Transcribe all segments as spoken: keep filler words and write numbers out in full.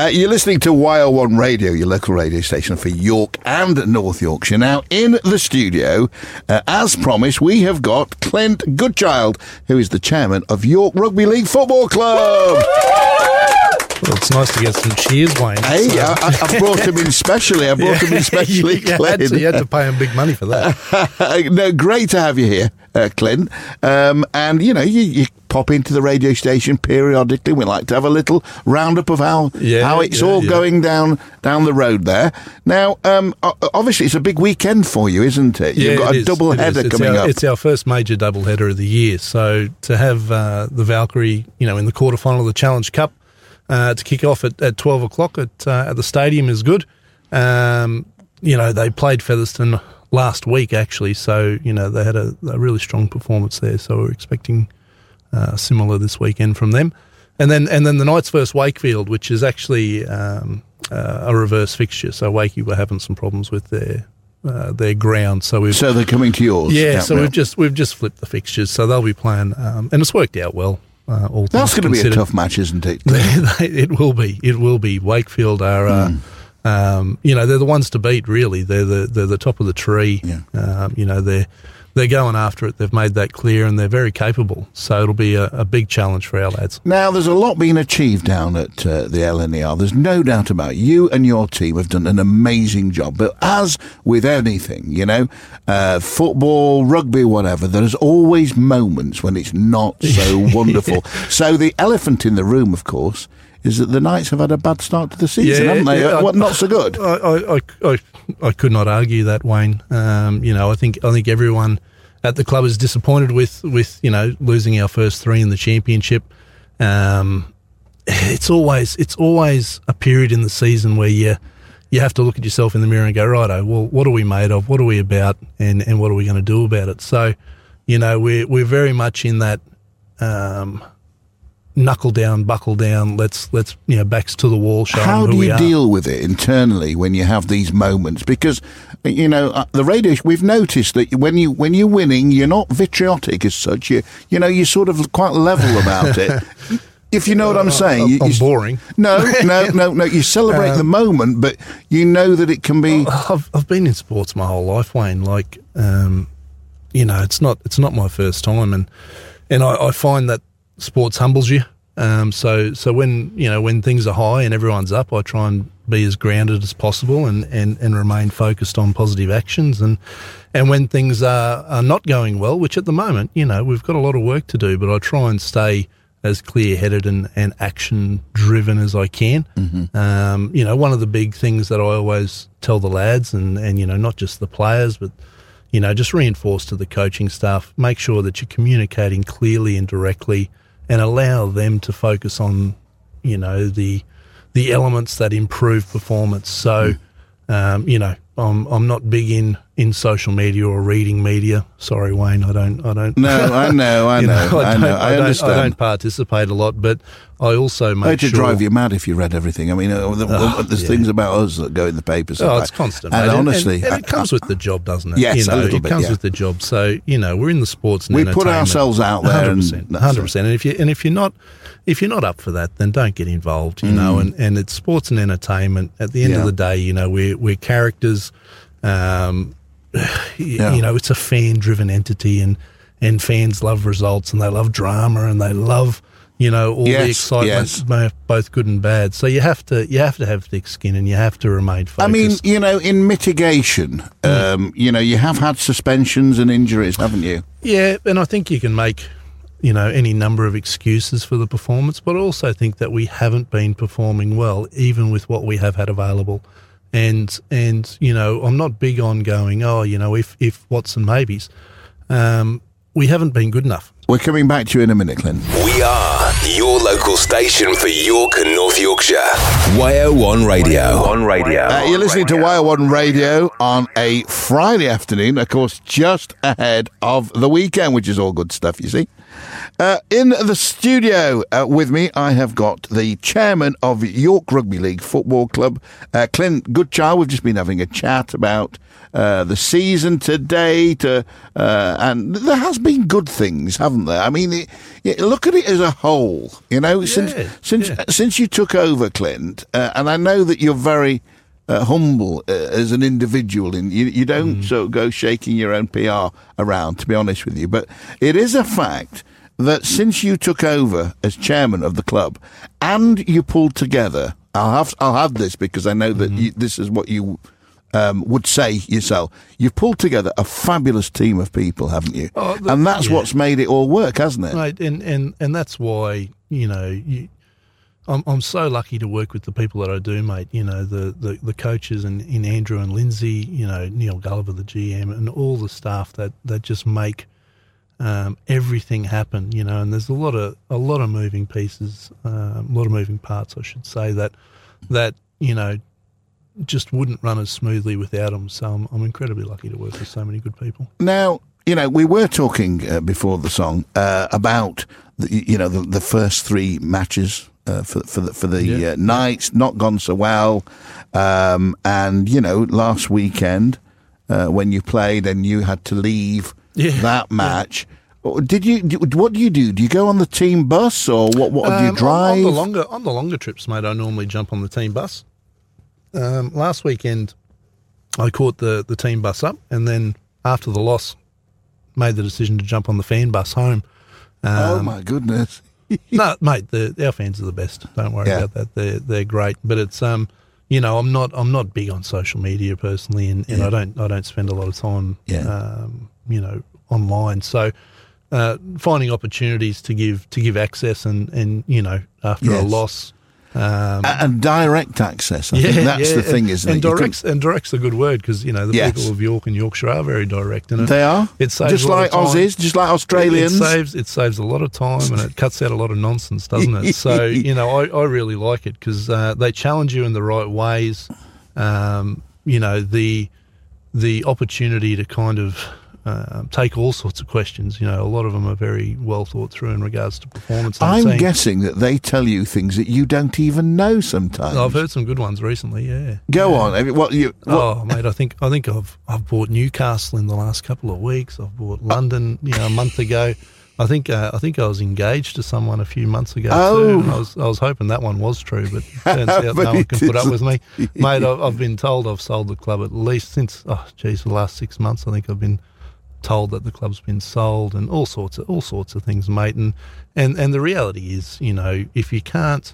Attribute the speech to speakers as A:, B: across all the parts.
A: Uh, you're listening to Y O one Radio, your local radio station for York and North Yorkshire. Now, in the studio, uh, as promised, we have got Clint Goodchild, who is the chairman of York Rugby League Football Club.
B: Well, it's nice to get some cheers, Wayne.
A: Hey,
B: so.
A: I, I brought him in specially. I brought
B: yeah,
A: him in specially,
B: you, you,
A: Clint.
B: had to, you had to pay him big money for that.
A: No, great to have you here, uh, Clint. Um, and, you know, you, you pop into the radio station periodically. We like to have a little roundup of how
B: yeah,
A: how it's
B: yeah,
A: all
B: yeah.
A: going down down the road there. Now, um, obviously, it's a big weekend for you, isn't it?
B: Yeah,
A: You've got
B: it
A: a
B: is.
A: double
B: It
A: header
B: is. It's
A: coming
B: our,
A: up.
B: It's our first major double header of the year. So to have uh, the Valkyrie, you know, in the quarterfinal of the Challenge Cup, Uh, to kick off at, at twelve o'clock at uh, at the stadium is good. Um, you know, they played Featherston last week, actually, so, you know, they had a, a really strong performance there, so we're expecting uh, similar this weekend from them. And then and then the Knights versus Wakefield, which is actually um, uh, a reverse fixture, so Wakey were having some problems with their uh, their ground. So we've
A: So they're coming to yours?
B: Yeah,
A: Can't
B: so
A: we?
B: we've just, we've just flipped the fixtures, so they'll be playing, um, and it's worked out well. Uh, all
A: That's going to be a
B: considered.
A: tough match, isn't it?
B: It will be. It will be. Wakefield are, uh,
A: Mm.
B: um, you know, they're the ones to beat. Really, they're the they're the top of the tree.
A: Yeah.
B: Um, you know, they're they're going after it. They've made that clear, and they're very capable. So it'll be a, a big challenge for our lads.
A: Now, there's a lot being achieved down at uh, the L N E R. There's no doubt about it. You and your team have done an amazing job. But as with anything, you know, uh, football, rugby, whatever, there's always moments when it's not so wonderful. So the elephant in the room, of course, is that the Knights have had a bad start to the season,
B: Yeah,
A: haven't they?
B: yeah,
A: Uh,
B: I-
A: what, not so good.
B: I, I, I, I, I could not argue that, Wayne. Um, you know, I think I think everyone at the club is disappointed with, with you know, losing our first three in the championship. Um, it's always it's always a period in the season where you you have to look at yourself in the mirror and go, righto, well, what are we made of? What are we about? And and what are we going to do about it? So, you know, we're we're very much in that. Um, knuckle down, buckle down, let's, let's you know, backs to the wall, show
A: How
B: them who
A: do
B: we
A: you
B: are.
A: deal with it internally when you have these moments? Because, you know, uh, the radio, we've noticed that when, you, when you're winning, you're not vitriotic as such. You, you know, you're sort of quite level about it. If you know what I'm saying. You,
B: I'm
A: you,
B: boring.
A: No, no, no, no. You celebrate
B: Um,
A: the moment, but you know that it can be...
B: I've I've been in sports my whole life, Wayne. Like, um, you know, it's not it's not my first time, and and I, I find that sports humbles you. Um, so so when you know when things are high and everyone's up, I try and be as grounded as possible and, and, and remain focused on positive actions. And and when things are, are not going well, which at the moment, you know, we've got a lot of work to do, but I try and stay as clear-headed and, and action-driven as I can.
A: Mm-hmm.
B: Um, you know, one of the big things that I always tell the lads and, and, you know, not just the players, but, you know, just reinforce to the coaching staff, make sure that you're communicating clearly and directly and allow them to focus on, you know, the the elements that improve performance. So, um, you know, I'm I'm not big in, in social media or reading media. Sorry, Wayne, I don't I don't.
A: No, I know, I
B: you
A: know,
B: know,
A: I
B: don't-
A: know, I
B: don't-
A: understand.
B: I don't participate a lot, but I also make
A: It'd
B: sure.
A: drive you mad if you read everything. I mean, uh, the,
B: Oh,
A: there's
B: yeah.
A: things about us that go in the papers.
B: Oh,
A: about-
B: it's constant.
A: And
B: mate.
A: honestly,
B: and, and it
A: I-
B: comes
A: I-
B: with the job, doesn't it?
A: Yes,
B: you
A: a
B: know,
A: little
B: it
A: bit,
B: comes
A: yeah.
B: with the job. So you know, we're in the sports and
A: We put
B: entertainment.
A: ourselves out there,
B: hundred
A: and
B: percent,
A: that's
B: hundred
A: it.
B: percent. And if you and if you're not, if you're not up for that, then don't get involved. You
A: Mm.
B: know, and, and it's sports and entertainment. At the end
A: Yeah.
B: of the day, you know, we're we're characters. Um, you,
A: Yeah.
B: you know, it's a fan-driven entity, and and fans love results, and they love drama, and they love. You know, all
A: Yes,
B: the excitement,
A: yes.
B: bo- both good and bad. So you have to, you have to have thick skin, and you have to remain focused.
A: I mean, you know, in mitigation, um, you know, you have had suspensions and injuries, haven't you?
B: Yeah, and I think you can make, you know, any number of excuses for the performance, but I also think that we haven't been performing well, even with what we have had available. And, and you know, I'm not big on going, oh, you know, if, if Watson maybes. Um, we haven't been good enough.
A: We're coming back to you in a minute, Clint.
C: We are your local station for York and North Yorkshire. Y O one Radio. On Radio.
A: Uh, you're listening to Y O one Radio on a Friday afternoon, of course, just ahead of the weekend, which is all good stuff, you see. Uh, in the studio uh, with me, I have got the chairman of York Rugby League Football Club, uh, Clint Goodchild. We've just been having a chat about uh, the season to date, uh, uh, and there has been good things, haven't there? I mean, it, it, look at it as a whole. You know,
B: Yeah,
A: since since
B: yeah.
A: since you took over, Clint, uh, and I know that you're very uh, humble uh, as an individual, and you, you don't
B: Mm.
A: sort of go shaking your own P R around, to be honest with you. But it is a fact that since you took over as chairman of the club and you pulled together, I'll have I'll have this because I know that
B: Mm-hmm.
A: you, this is what you um, would say yourself. You've pulled together a fabulous team of people, haven't you?
B: Oh, the-
A: and that's
B: yeah.
A: what's made it all work, hasn't it?
B: Mate, and, and, and that's why, you know, you, I'm I'm so lucky to work with the people that I do, mate. You know, the, the, the coaches and in Andrew and Lindsay, you know, Neil Gulliver, the G M, and all the staff that, that just make um, everything happen. You know, and there's a lot of a lot of moving pieces, um, a lot of moving parts, I should say, that that you know just wouldn't run as smoothly without them. So I'm, I'm incredibly lucky to work with so many good people.
A: Now, you know, we were talking uh, before the song uh, about the, you know the, the first three matches uh, for for the, for the
B: Yeah.
A: uh, Knights, not gone so well, um, and you know last weekend uh, when you played and you had to leave
B: Yeah.
A: that match. Did you? What do you do? Do you go on the team bus or what? What do you
B: Um,
A: drive?
B: On, on the longer on the longer trips, mate, I normally jump on the team bus. Um, last weekend, I caught the, the team bus up, and then after the loss, made the decision to jump on the fan bus home. Um,
A: oh my goodness!
B: no, mate, the, our fans are the best. Don't worry
A: Yeah.
B: about that. They're they're great. But it's um, you know, I'm not I'm not big on social media personally, and, and
A: Yeah.
B: I don't I don't spend a lot of time,
A: Yeah.
B: um, you know, online. So. Uh, finding opportunities to give to give access and, and you know after a
A: Yes.
B: loss, um,
A: A- and direct access. I think that's the thing, isn't
B: and
A: it? You couldn't-
B: direct's and direct's a good word because you know the
A: Yes.
B: people of York and Yorkshire are very direct, and it,
A: They are
B: it saves
A: just
B: a lot
A: like
B: of time.
A: Aussies, just like Australians.
B: It saves it saves a lot of time and it cuts out a lot of nonsense, doesn't it? So you know I, I really like it because uh, they challenge you in the right ways. Um, you know the the opportunity to kind of uh, take all sorts of questions. You know, a lot of them are very well thought through in regards to performance. on the
A: I'm
B: team.
A: guessing that they tell you things that you don't even know sometimes.
B: I've heard some good ones recently. Yeah,
A: Go
B: Yeah.
A: on. I mean, what you? What,
B: Oh, mate, I think I think I've I've bought Newcastle in the last couple of weeks. I've bought London, you know, a month ago. I think uh, I think I was engaged to someone a few months ago
A: Oh.
B: too. And I was I was hoping that one was true, but it turns out
A: But
B: no one
A: it
B: can put up with me,
A: isn't.
B: mate. I've, I've been told I've sold the club at least since oh geez, the last six months. I think I've been told that the club's been sold and all sorts of all sorts of things, mate. And and and the reality is, you know, if you can't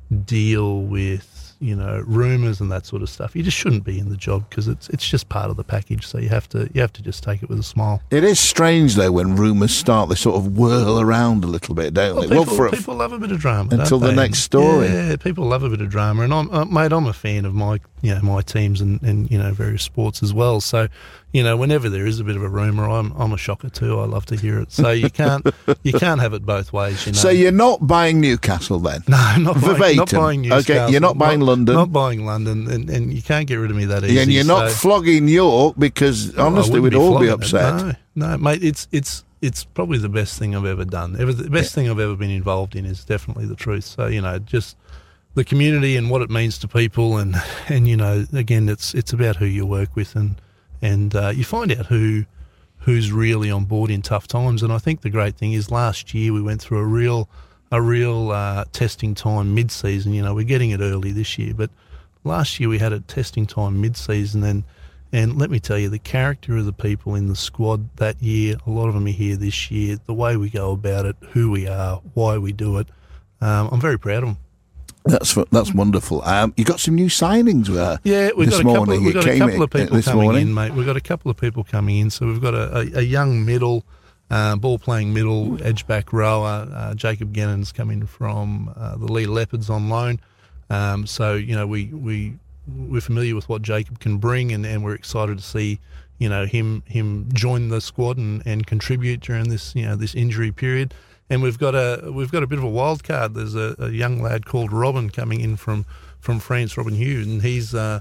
B: deal with you know rumours and that sort of stuff, you just shouldn't be in the job because it's it's just part of the package. So you have to you have to just take it with a smile.
A: it is strange though when rumours start. They sort of whirl around a little bit, don't
B: Well,
A: they?
B: people,
A: for a-
B: people love a bit of drama
A: until
B: don't
A: the
B: they?
A: next story.
B: Yeah, people love a bit of drama, and I'm uh, mate. I'm a fan of my you know my teams and, and you know various sports as well. So you know whenever there is a bit of a rumour, I'm I'm a shocker too. I love to hear it. So you can't you can't have it both ways. You know.
A: So you're not buying Newcastle then?
B: No, not buying,
A: Verbatim.
B: not buying Newcastle.
A: Okay, you're not buying London.
B: Not buying London, and, and you can't get rid of me that easy.
A: and you're not
B: so-
A: flogging York because
B: Oh, I
A: honestly,
B: wouldn't
A: we'd all be
B: flogging it.
A: upset.
B: No, no, mate, it's it's it's probably the best thing I've ever done. Ever, the best thing I've ever been involved in is definitely the truth. So you know, just the community and what it means to people, and and you know, again, it's it's about who you work with, and and uh, you find out who who's really on board in tough times. And I think the great thing is last year we went through a real a real uh, testing time mid-season. You know, we're getting it early this year, but last year we had a testing time mid-season, and and let me tell you, the character of the people in the squad that year, a lot of them are here this year, the way we go about it, who we are, why we do it, um, I'm very proud of them.
A: That's that's wonderful. Um, you got some new signings uh,
B: Yeah, we've
A: this
B: got a couple,
A: morning.
B: we've
A: It
B: got a
A: came
B: couple
A: in-
B: of people
A: this
B: coming
A: morning.
B: in, mate. We've got a couple of people coming in. So we've got a, a, a young middle, uh, ball-playing middle, edge-back rower. Uh, Jacob Gennon's coming from uh, the Lee Leopards on loan. Um, so, you know, we, we, we're familiar with what Jacob can bring, and, and we're excited to see, you know, him him join the squad and, and contribute during this, you know, this injury period. And we've got a we've got a bit of a wild card. There's a, a young lad called Robin coming in from, from France, Robin Hughes, and he's uh,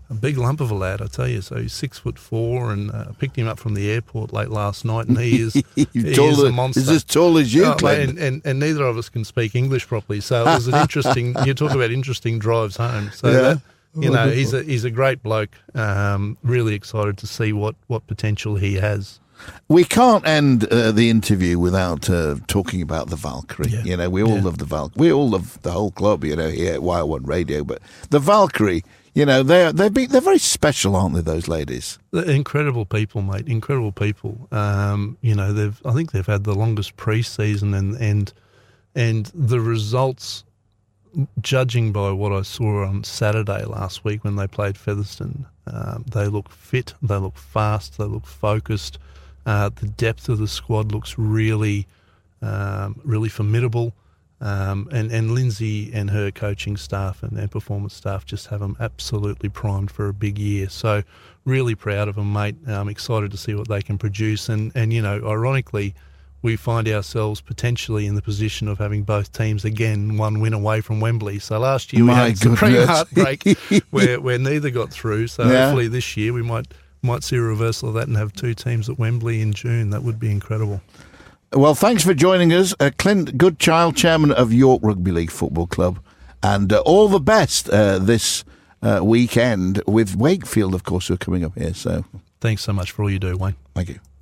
B: a big lump of a lad, I tell you. So he's six foot four, and uh, picked him up from the airport late last night, and he is, he is a monster.
A: He's as tall as you,
B: oh,
A: Clint.
B: and, and, and neither of us can speak English properly, so it was an interesting. You talk about interesting drives home. So
A: Yeah.
B: that, you know, he's a he's a great bloke. Um, really excited to see what, what potential he has.
A: We can't end uh, the interview without uh, talking about the Valkyrie.
B: Yeah.
A: You know, we all
B: Yeah.
A: love the Valkyrie. We all love the whole club, you know, here at Y O one Radio. But the Valkyrie, you know, they're they're, be, they're very special, aren't they? Those ladies.
B: They're incredible people, mate. Incredible people. Um, you know, they've I think they've had the longest pre-season, and and and the results, judging by what I saw on Saturday last week when they played Featherstone, um, they look fit, they look fast, they look focused. Uh, the depth of the squad looks really, um, really formidable. Um, and, and Lindsay and her coaching staff and their performance staff just have them absolutely primed for a big year. So really proud of them, mate. I'm excited to see what they can produce. And, and, you know, ironically, we find ourselves potentially in the position of having both teams again one win away from Wembley. So last year we
A: My
B: had supreme
A: goodness.
B: heartbreak where, where neither got through. So
A: Yeah.
B: hopefully this year we might might see a reversal of that and have two teams at Wembley in June. That would be incredible.
A: Well, thanks for joining us, uh, Clint Goodchild, chairman of York Rugby League Football Club, and uh, all the best uh, this uh, weekend with Wakefield, of course, who are coming up here. So,
B: Thanks so much for all you do, Wayne.
A: thank you.